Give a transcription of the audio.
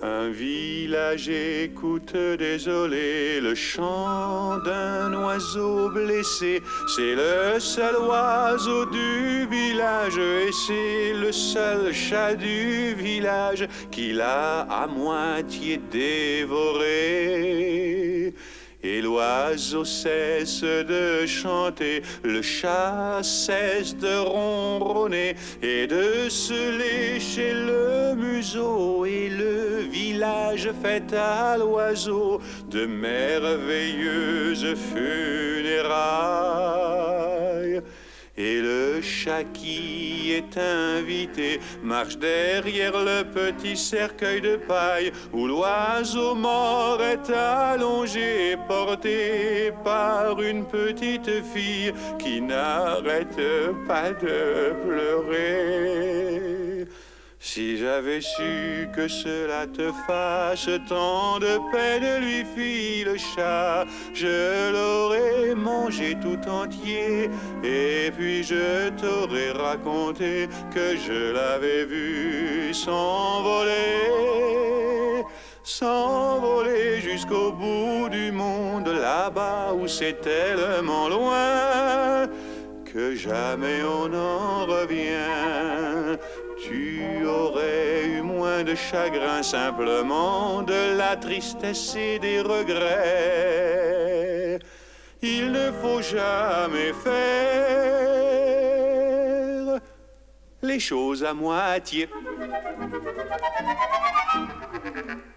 Un village écoute désolé le chant d'un oiseau blessé. C'est le seul oiseau du village et c'est le seul chat du village qui l'a à moitié dévoré. Et l'oiseau cesse de chanter, le chat cesse de ronronner et de se lécher le museau. Et le village fait à l'oiseau de merveilleuses funérailles. Et le chat qui est invité marche derrière le petit cercueil de paille où l'oiseau mort est allongé, porté par une petite fille qui n'arrête pas de pleurer. Si j'avais su que cela te fasse tant de peine, lui fit le chat, je l'aurais mangé tout entier, et puis je t'aurais raconté que je l'avais vu s'envoler jusqu'au bout du monde, là-bas où c'est tellement loin que jamais on n'en revient. Tu aurais eu moins de chagrin, simplement de la tristesse et des regrets. Il ne faut jamais faire les choses à moitié.